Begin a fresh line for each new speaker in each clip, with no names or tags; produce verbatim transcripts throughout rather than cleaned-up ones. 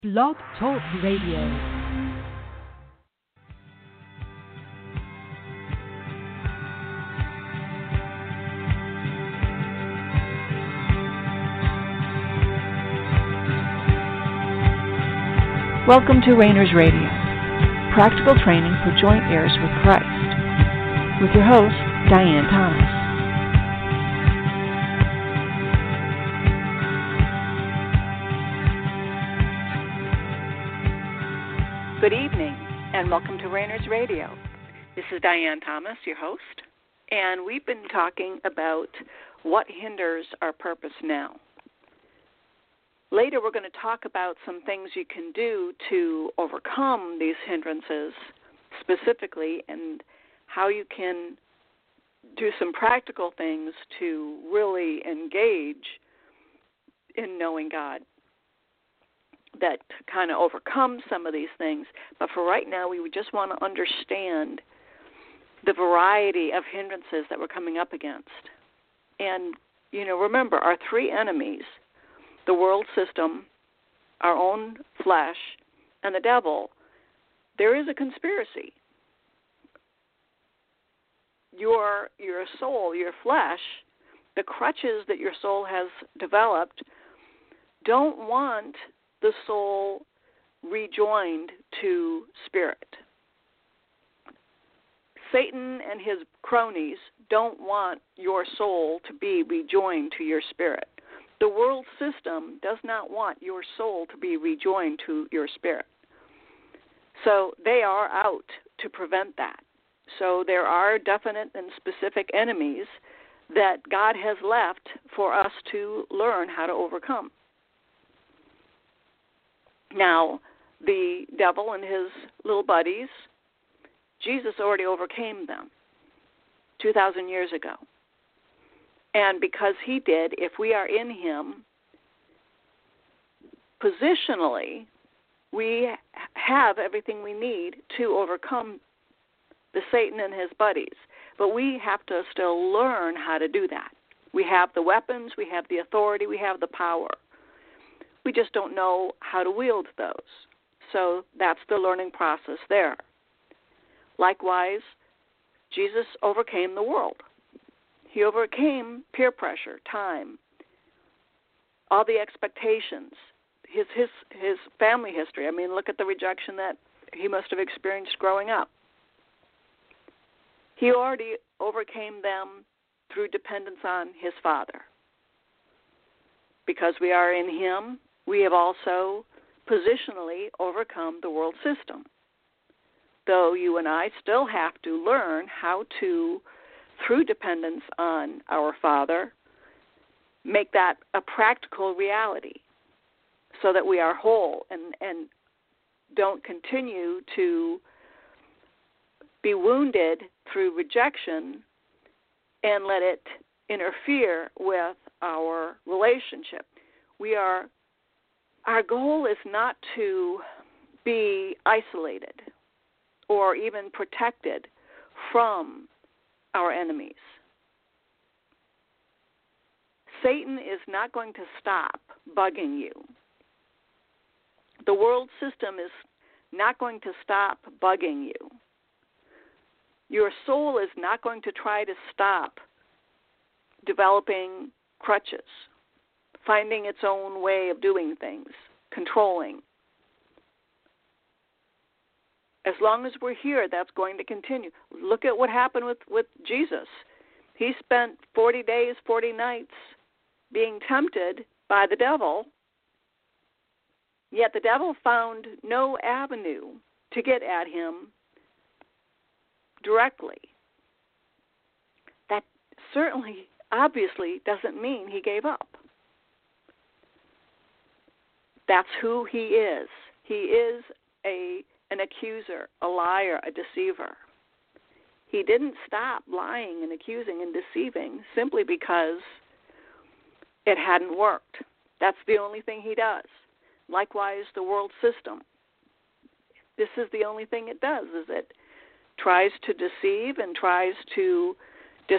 Blog Talk Radio. Welcome to Rainers Radio, practical training for joint heirs with Christ, with your host, Diane Thomas. Good evening, and welcome to Rainers Radio. This is Diane Thomas, your host, and we've been talking about what hinders our purpose now. Later, we're going to talk about some things you can do to overcome these hindrances specifically, and how you can do some practical things to really engage in knowing God that kind of overcome some of these things. But for right now, we would just want to understand the variety of hindrances that we're coming up against. And, you know, remember, our three enemies, the world system, our own flesh, and the devil, there is a conspiracy. Your, your soul, your flesh, the crutches that your soul has developed don't want the soul rejoined to spirit. Satan and his cronies don't want your soul to be rejoined to your spirit. The world system does not want your soul to be rejoined to your spirit. So they are out to prevent that. So there are definite and specific enemies that God has left for us to learn how to overcome. Now, the devil and his little buddies, Jesus already overcame them two thousand years ago. And because he did, if we are in him, positionally, we have everything we need to overcome the Satan and his buddies. But we have to still learn how to do that. We have the weapons, we have the authority, we have the power. We just don't know how to wield those. So that's the learning process there. Likewise, Jesus overcame the world. He overcame peer pressure, time, all the expectations, his his his family history. I mean, look at the rejection that he must have experienced growing up. He already overcame them through dependence on his Father. Because we are in him, we have also positionally overcome the world system. Though you and I still have to learn how to, through dependence on our Father, make that a practical reality so that we are whole and, and don't continue to be wounded through rejection and let it interfere with our relationship. We are, our goal is not to be isolated or even protected from our enemies. Satan is not going to stop bugging you. The world system is not going to stop bugging you. Your soul is not going to try to stop developing crutches, finding its own way of doing things, controlling. As long as we're here, that's going to continue. Look at what happened with, with Jesus. He spent forty days, forty nights being tempted by the devil, yet the devil found no avenue to get at him directly. That certainly, obviously, doesn't mean he gave up. That's who he is. He is a an accuser, a liar, a deceiver. He didn't stop lying and accusing and deceiving simply because it hadn't worked. That's the only thing he does. Likewise, the world system. This is the only thing it does, is it tries to deceive and tries to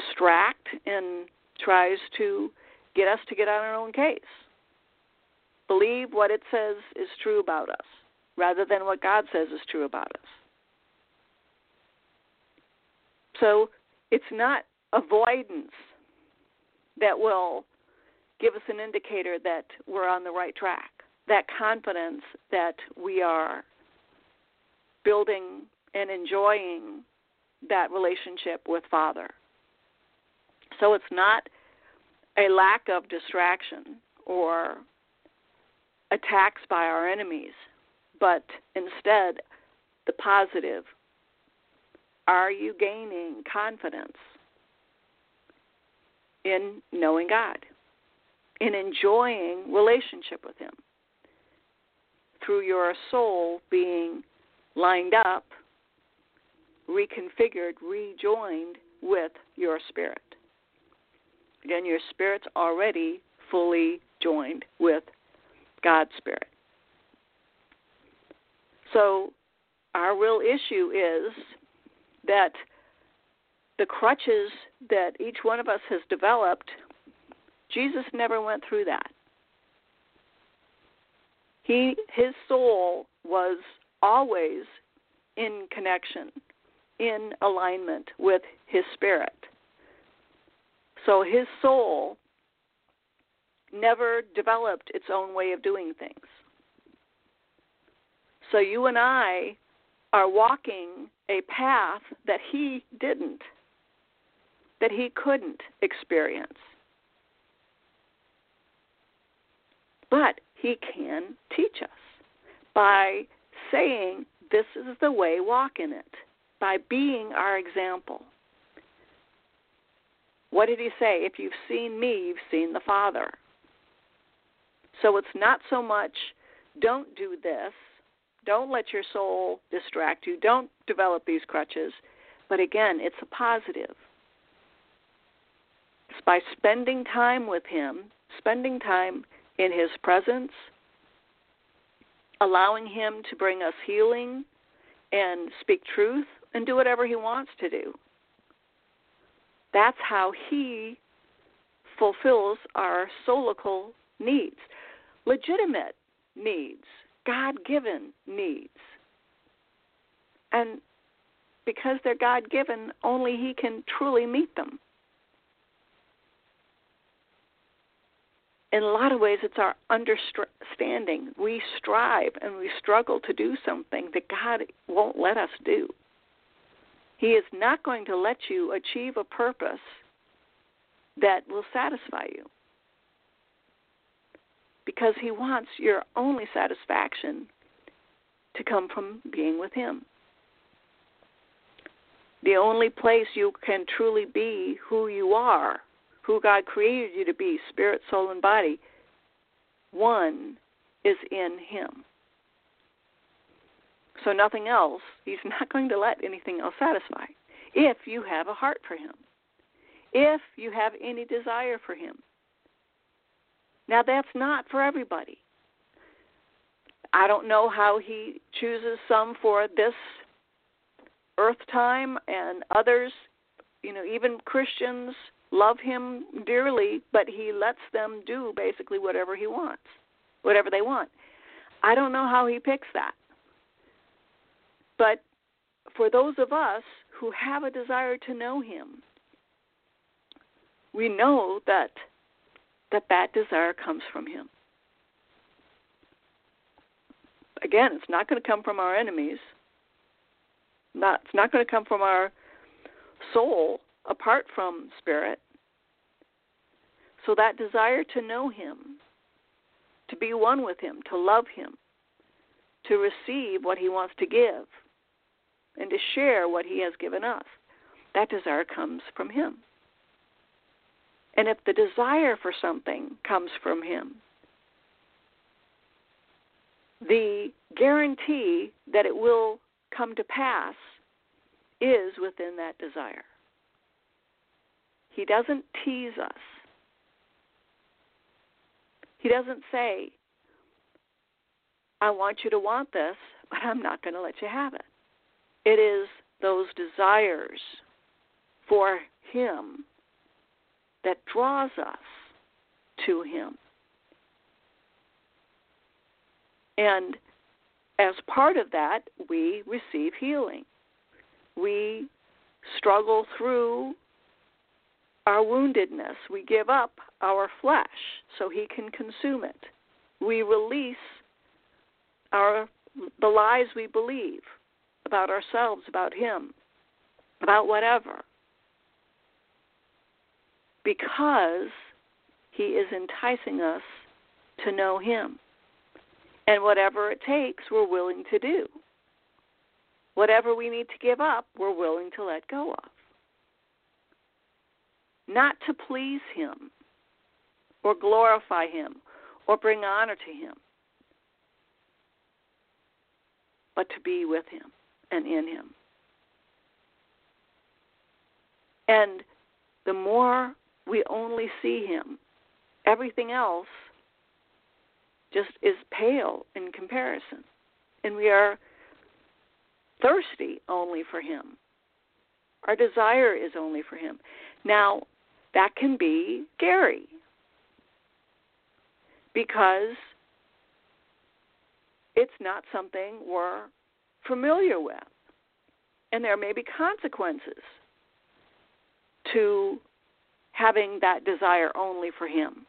distract and tries to get us to get on our own case. believe what it says is true about us rather than what God says is true about us. So it's not avoidance that will give us an indicator that we're on the right track, that confidence that we are building and enjoying that relationship with Father. So it's not a lack of distraction or attacks by our enemies, but instead the positive. Are you gaining confidence in knowing God, in enjoying relationship with Him, through your soul being lined up, reconfigured, rejoined with your spirit? Again, your spirit's already fully joined with God's Spirit. So our real issue is that the crutches that each one of us has developed, Jesus never went through that. He, his soul was always in connection, in alignment with his spirit. So his soul never developed its own way of doing things. So you and I are walking a path that he didn't, that he couldn't experience. But he can teach us by saying, this is the way, walk in it, by being our example. What did he say? If you've seen me, you've seen the Father. So it's not so much, don't do this, don't let your soul distract you, don't develop these crutches, but again, it's a positive. It's by spending time with him, spending time in his presence, allowing him to bring us healing and speak truth and do whatever he wants to do. That's how he fulfills our soulical needs, legitimate needs, God-given needs. And because they're God-given, only he can truly meet them. In a lot of ways, it's our understanding. We strive and we struggle to do something that God won't let us do. He is not going to let you achieve a purpose that will satisfy you, because he wants your only satisfaction to come from being with him. The only place you can truly be who you are, who God created you to be, spirit, soul, and body, one is in him. So nothing else, he's not going to let anything else satisfy if you have a heart for him, if you have any desire for him. Now, that's not for everybody. I don't know how he chooses some for this earth time and others. You know, even Christians love him dearly, but he lets them do basically whatever he wants, whatever they want. I don't know how he picks that. But for those of us who have a desire to know him, we know that that that desire comes from him. Again, it's not going to come from our enemies. Not, it's not going to come from our soul apart from spirit. So that desire to know him, to be one with him, to love him, to receive what he wants to give, and to share what he has given us, that desire comes from him. And if the desire for something comes from him, the guarantee that it will come to pass is within that desire. He doesn't tease us. He doesn't say, I want you to want this, but I'm not going to let you have it. It is those desires for him that draws us to him. And as part of that, we receive healing. We struggle through our woundedness. We give up our flesh so he can consume it. We release our the lies we believe about ourselves, about him, about whatever, because he is enticing us to know him. And whatever it takes, we're willing to do. Whatever we need to give up, we're willing to let go of. Not to please him or glorify him or bring honor to him, but to be with him and in him. And the more we only see him, everything else just is pale in comparison. And we are thirsty only for him. Our desire is only for him. Now, that can be scary because it's not something we're familiar with. And there may be consequences to having that desire only for him.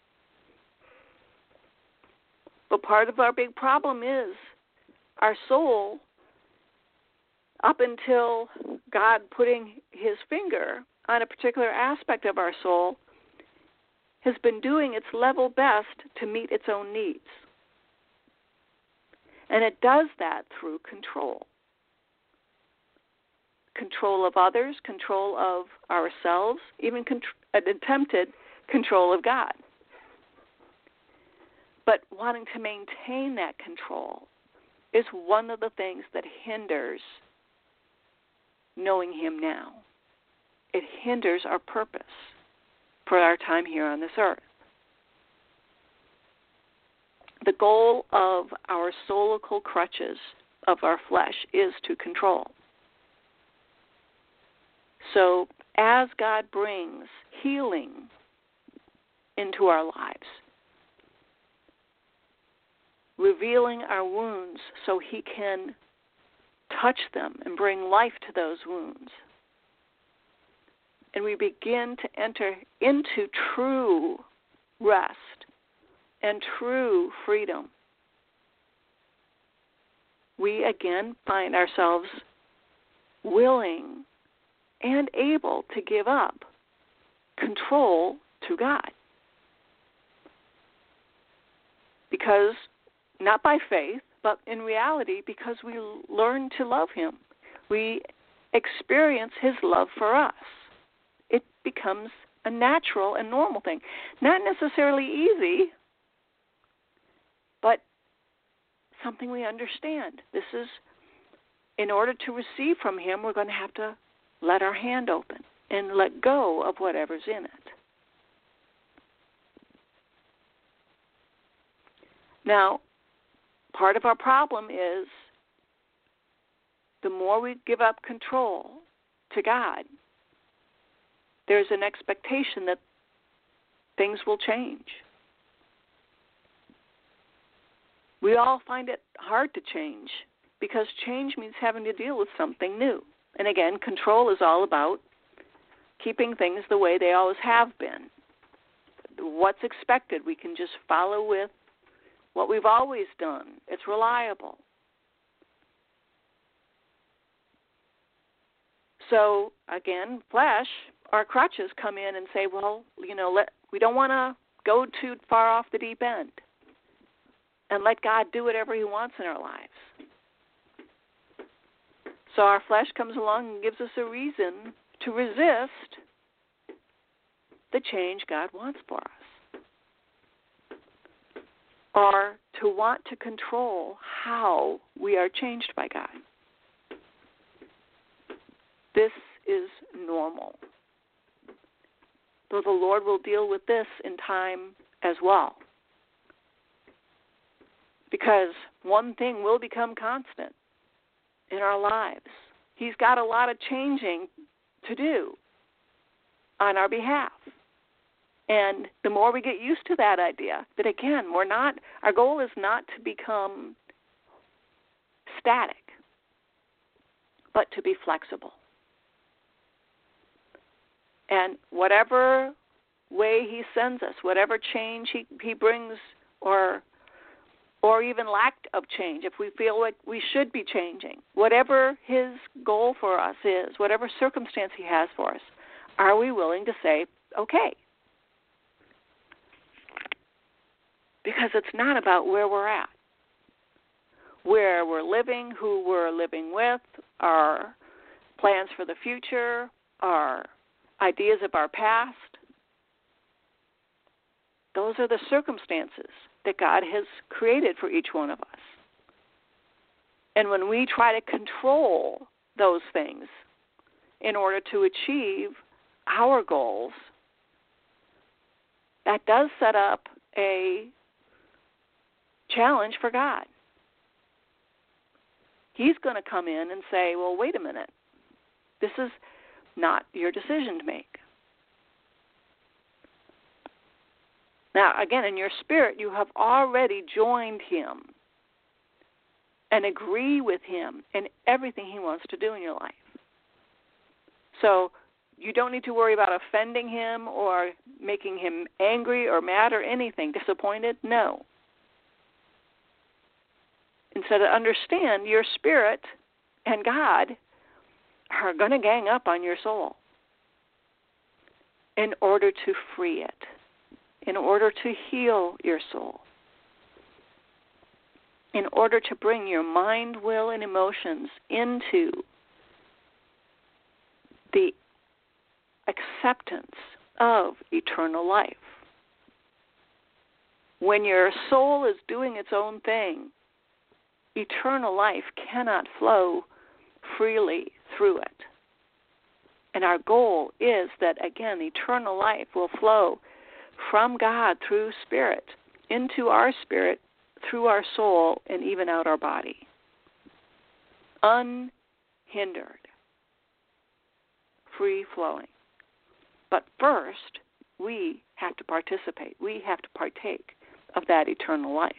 But part of our big problem is our soul, up until God putting his finger on a particular aspect of our soul, has been doing its level best to meet its own needs. And it does that through control. Control of others, control of ourselves, even contr- an attempted control of God. But wanting to maintain that control is one of the things that hinders knowing him now. It hinders our purpose for our time here on this earth. The goal of our soulical crutches of our flesh is to control. So as God brings healing into our lives, revealing our wounds so he can touch them and bring life to those wounds, and we begin to enter into true rest and true freedom, we again find ourselves willing and able to give up control to God. Because, not by faith, but in reality, because we learn to love him. We experience his love for us. It becomes a natural and normal thing. Not necessarily easy, but something we understand. This is, in order to receive from him, we're going to have to let our hand open and let go of whatever's in it. Now, part of our problem is the more we give up control to God, there's an expectation that things will change. We all find it hard to change because change means having to deal with something new. And again, control is all about keeping things the way they always have been. What's expected, we can just follow with what we've always done. It's reliable. So, again, flesh, our crutches come in and say, well, you know, let, we don't want to go too far off the deep end and let God do whatever he wants in our lives. So our flesh comes along and gives us a reason to resist the change God wants for us, or to want to control how we are changed by God. This is normal. Though the Lord will deal with this in time as well. Because one thing will become constant in our lives. He's got a lot of changing to do on our behalf. And the more we get used to that idea, that again, we're not, our goal is not to become static, but to be flexible. And whatever way he sends us, whatever change he, he brings, or or even lack of change, if we feel like we should be changing, whatever his goal for us is, whatever circumstance he has for us, are we willing to say, okay? Because it's not about where we're at. Where we're living, who we're living with, our plans for the future, our ideas of our past. Those are the circumstances that God has created for each one of us. And when we try to control those things in order to achieve our goals, that does set up a challenge for God. He's going to come in and say, well, wait a minute. This is not your decision to make. Now, again, in your spirit, you have already joined him and agree with him in everything he wants to do in your life. So you don't need to worry about offending him or making him angry or mad or anything, disappointed. No. Instead, understand your spirit and God are going to gang up on your soul in order to free it, in order to heal your soul, in order to bring your mind, will, and emotions into the acceptance of eternal life. When your soul is doing its own thing, eternal life cannot flow freely through it. And our goal is that, again, eternal life will flow from God through spirit into our spirit, through our soul, and even out our body. Unhindered. Free-flowing. But first, we have to participate. We have to partake of that eternal life.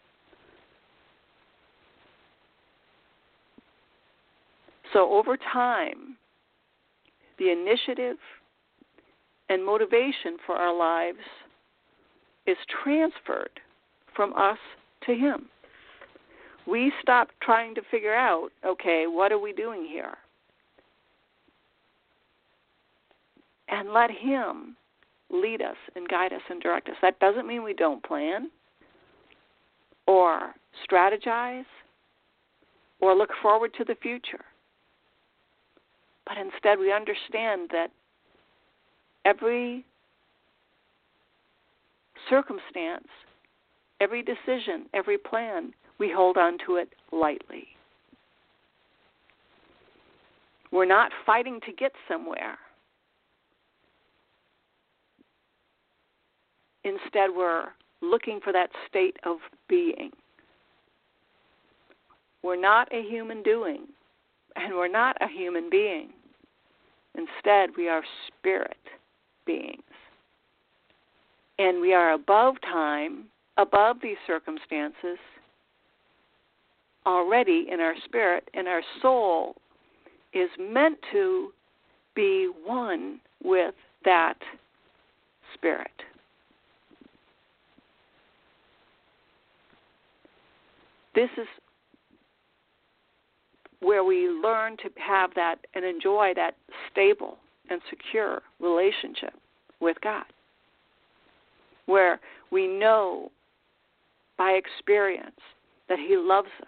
So over time, the initiative and motivation for our lives is transferred from us to him. We stop trying to figure out, okay, what are we doing here? And let him lead us and guide us and direct us. That doesn't mean we don't plan or strategize or look forward to the future. But instead we understand that every circumstance, every decision, every plan, we hold on to it lightly. We're not fighting to get somewhere. Instead, we're looking for that state of being. We're not a human doing, and we're not a human being. Instead, we are spirit beings. And we are above time, above these circumstances, already in our spirit, and our soul is meant to be one with that spirit. This is where we learn to have that and enjoy that stable and secure relationship with God, where we know by experience that he loves us.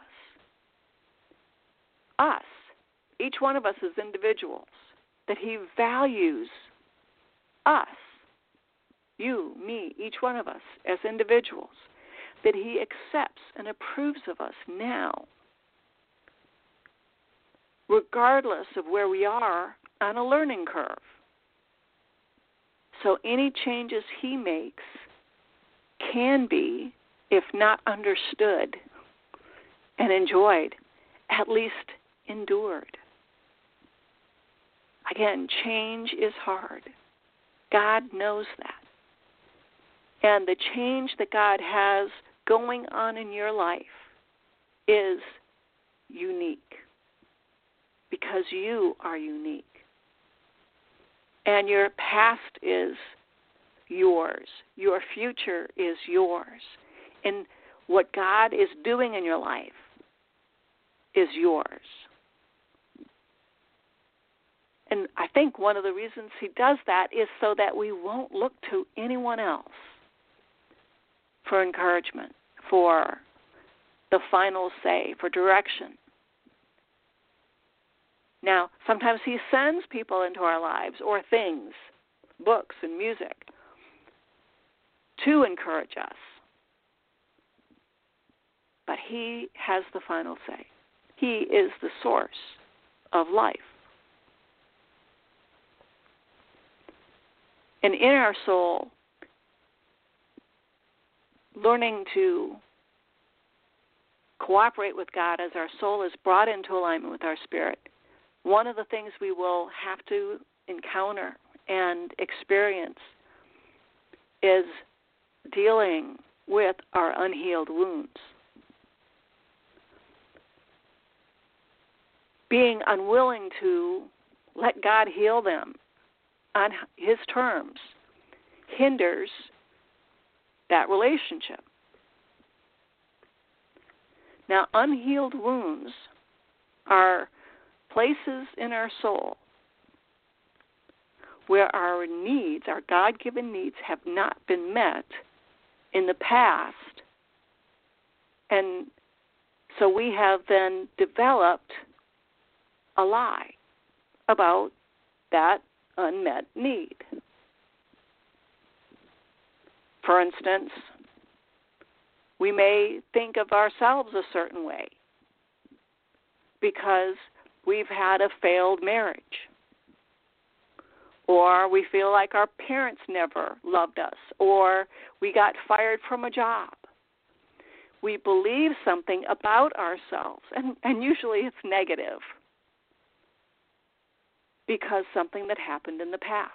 Us, each one of us as individuals, that he values us, you, me, each one of us as individuals, that he accepts and approves of us now, regardless of where we are on a learning curve. So any changes he makes can be, if not understood and enjoyed, at least endured. Again, change is hard. God knows that. and the change that God has going on in your life is unique, because you are unique. And your past is yours. Your future is yours. And what God is doing in your life is yours. And I think one of the reasons he does that is so that we won't look to anyone else for encouragement, for the final say, for direction. Now, sometimes he sends people into our lives, or things, books and music, to encourage us. But he has the final say. He is the source of life. And in our soul, learning to cooperate with God as our soul is brought into alignment with our spirit, one of the things we will have to encounter and experience is dealing with our unhealed wounds. Being unwilling to let God heal them on his terms hinders that relationship. Now, unhealed wounds are places in our soul where our needs, our God-given needs, have not been met in the past. And so we have then developed a lie about that unmet need. For instance, we may think of ourselves a certain way because we've had a failed marriage, or we feel like our parents never loved us, or we got fired from a job. We believe something about ourselves, and, and usually it's negative because something that happened in the past.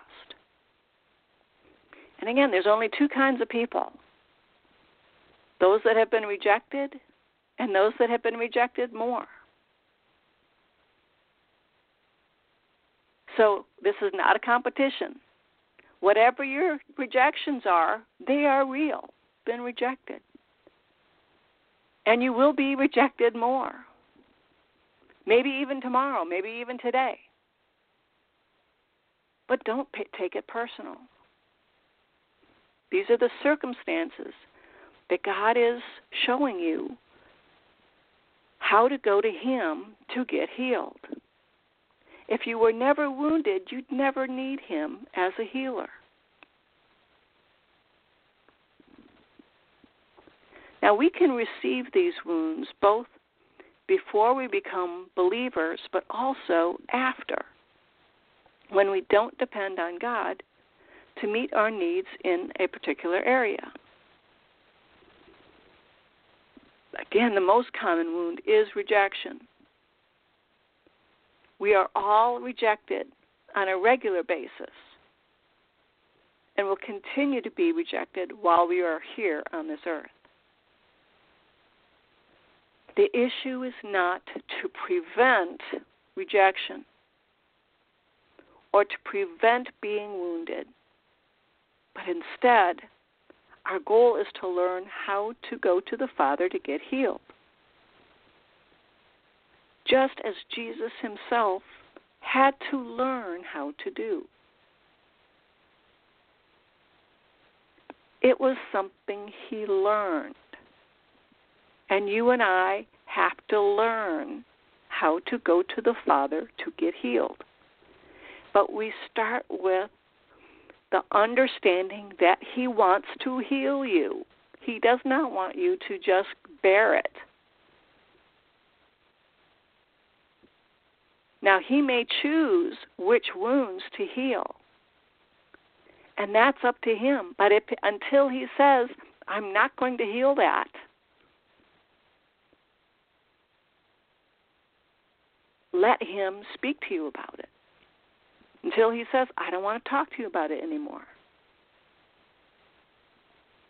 And again, there's only two kinds of people: those that have been rejected and those that have been rejected more. So this is not a competition. Whatever your rejections are, they are real, been rejected. And you will be rejected more. Maybe even tomorrow, maybe even today. But don't pay, take it personal. These are the circumstances that God is showing you how to go to him to get healed. If you were never wounded, you'd never need him as a healer. Now, we can receive these wounds both before we become believers, but also after, when we don't depend on God to meet our needs in a particular area. Again, the most common wound is rejection. We are all rejected on a regular basis and will continue to be rejected while we are here on this earth. The issue is not to prevent rejection or to prevent being wounded, but instead, our goal is to learn how to go to the Father to get healed. Just as Jesus himself had to learn how to do. It was something he learned. And you and I have to learn how to go to the Father to get healed. But we start with the understanding that he wants to heal you. He does not want you to just bear it. Now, he may choose which wounds to heal, and that's up to him. But if, until he says, I'm not going to heal that, let him speak to you about it. Until he says, I don't want to talk to you about it anymore.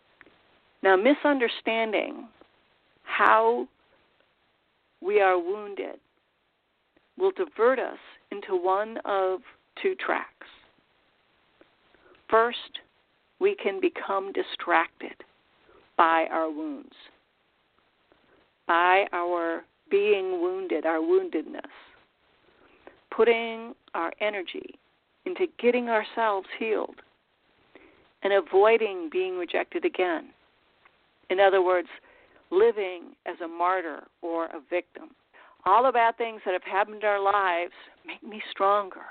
Now, misunderstanding how we are wounded will divert us into one of two tracks. First, we can become distracted by our wounds, by our being wounded, our woundedness, putting our energy into getting ourselves healed and avoiding being rejected again. In other words, living as a martyr or a victim. All the bad things that have happened in our lives make me stronger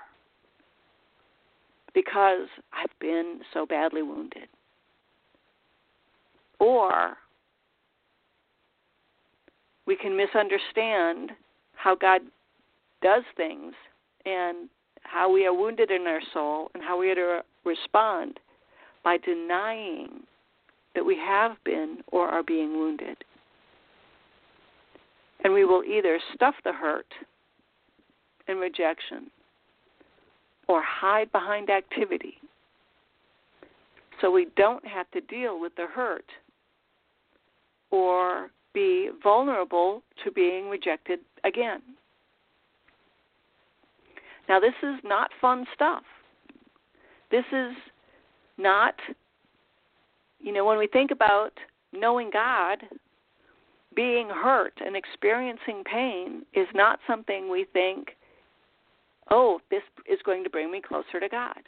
because I've been so badly wounded. Or we can misunderstand how God does things and how we are wounded in our soul and how we are to respond by denying that we have been or are being wounded. And we will either stuff the hurt in rejection or hide behind activity so we don't have to deal with the hurt or be vulnerable to being rejected again. Now, this is not fun stuff. This is not, you know, when we think about knowing God, being hurt and experiencing pain is not something we think, oh, this is going to bring me closer to God.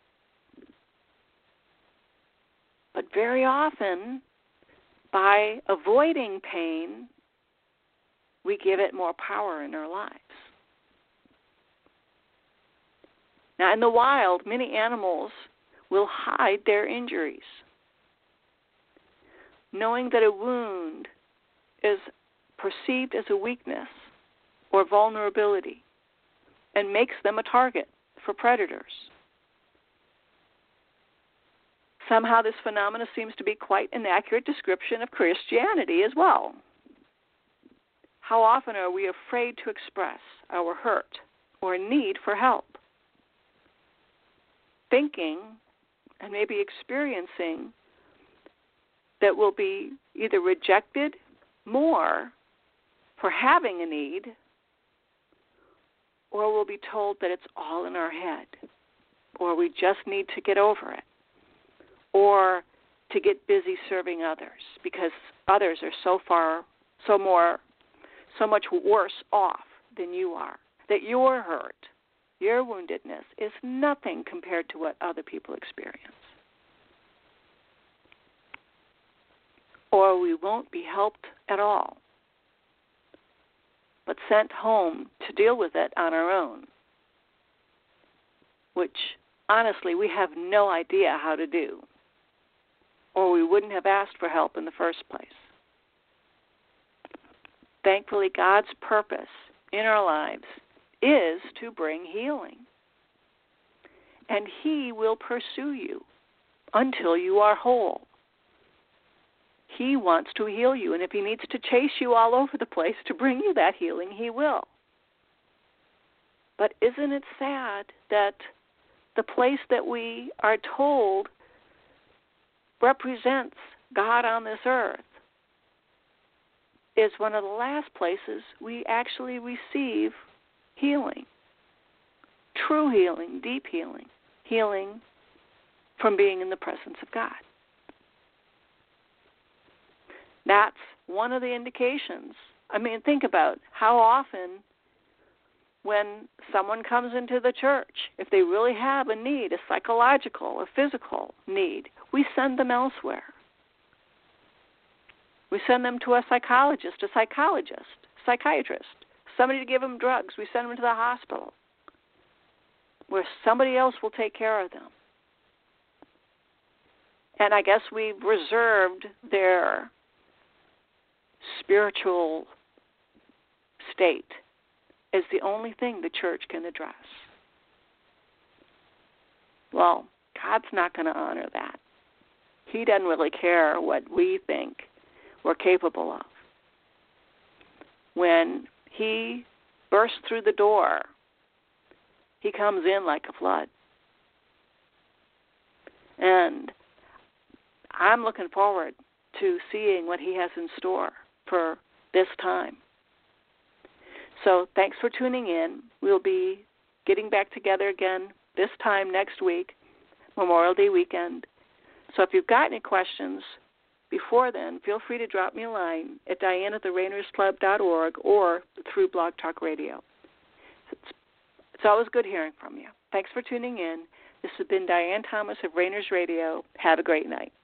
But very often, by avoiding pain, we give it more power in our lives. Now, in the wild, many animals will hide their injuries, knowing that a wound is perceived as a weakness or vulnerability and makes them a target for predators. Somehow this phenomenon seems to be quite an accurate description of Christianity as well. How often are we afraid to express our hurt or need for help? Thinking and maybe experiencing that we'll be either rejected more for having a need, or we'll be told that it's all in our head, or we just need to get over it, or to get busy serving others because others are so far, so more, so much worse off than you are, that your hurt, your woundedness is nothing compared to what other people experience. Or we won't be helped at all, but sent home to deal with it on our own, which honestly we have no idea how to do, or we wouldn't have asked for help in the first place. Thankfully, God's purpose in our lives is to bring healing, and He will pursue you until you are whole. He wants to heal you, and if He needs to chase you all over the place to bring you that healing, He will. But isn't it sad that the place that we are told represents God on this earth is one of the last places we actually receive healing, true healing, deep healing, healing from being in the presence of God. That's one of the indications. I mean, think about how often when someone comes into the church, if they really have a need, a psychological, a physical need, we send them elsewhere. We send them to a psychologist, a psychologist, psychiatrist, somebody to give them drugs. We send them to the hospital where somebody else will take care of them. And I guess we've reserved their spiritual state is the only thing the church can address. Well, God's not going to honor that. He doesn't really care what we think we're capable of. When He bursts through the door, He comes in like a flood. And I'm looking forward to seeing what he has in store for this time. So thanks for tuning in. We'll be getting back together again this time next week, Memorial Day weekend. So if you've got any questions before then, feel free to drop me a line at diane at the rainers club dot org or through Blog Talk Radio. It's, it's always good hearing from you. Thanks for tuning in. This has been Diane Thomas of Rainers Radio. Have a great night.